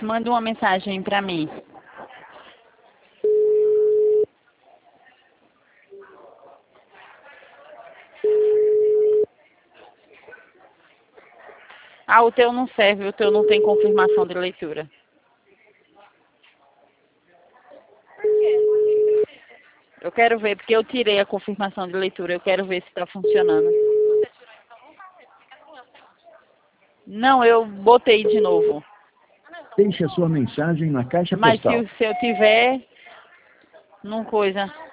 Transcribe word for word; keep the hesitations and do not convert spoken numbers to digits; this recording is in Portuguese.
manda uma mensagem pra mim. Ah, o teu não serve, o teu não tem confirmação de leitura. Eu quero ver, porque eu tirei a confirmação de leitura, eu quero ver se está funcionando. Não, eu botei de novo. Deixe a sua mensagem na caixa Mas se, postal. o- se eu tiver, não coisa.